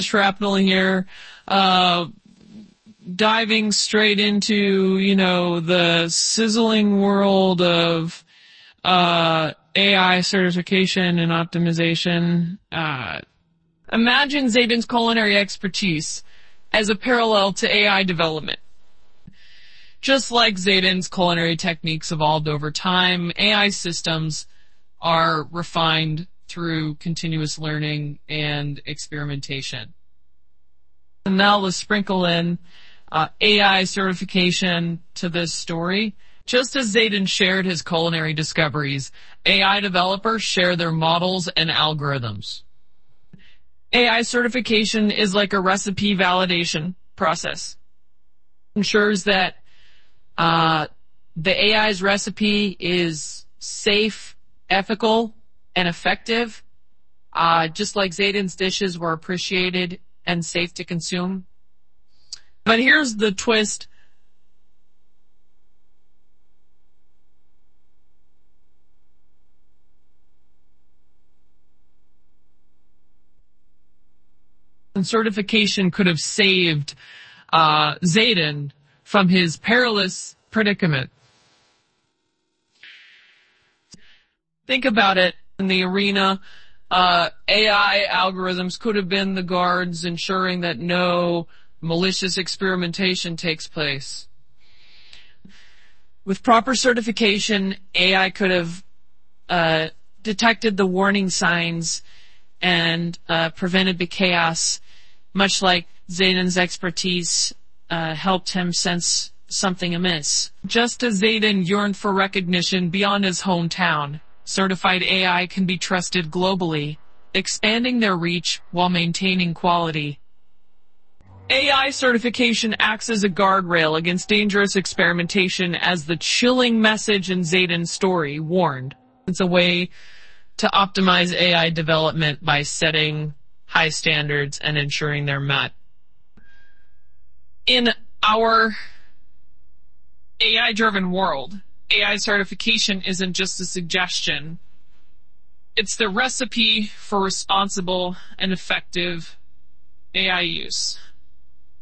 Shrapnel here, diving straight into, the sizzling world of AI certification and optimization. Imagine Zayden's culinary expertise as a parallel to AI development. Just like Zayden's culinary techniques evolved over time, AI systems are refined through continuous learning and experimentation. And now let's sprinkle in AI certification to this story. Just as Zayden shared his culinary discoveries, AI developers share their models and algorithms. AI certification is like a recipe validation process. It ensures that the AI's recipe is safe, ethical, and effective, just like Zayden's dishes were appreciated and safe to consume. But here's the twist. And certification could have saved Zayden from his perilous predicament. Think about it. In the arena, AI algorithms could have been the guards ensuring that no malicious experimentation takes place. With proper certification, AI could have detected the warning signs and prevented the chaos, much like Zayden's expertise helped him sense something amiss. Just as Zayden yearned for recognition beyond his hometown, certified AI can be trusted globally, expanding their reach while maintaining quality. AI certification acts as a guardrail against dangerous experimentation, as the chilling message in Zayden's story warned. It's a way to optimize AI development by setting high standards and ensuring they're met. In our AI-driven world, AI certification isn't just a suggestion. It's the recipe for responsible and effective AI use.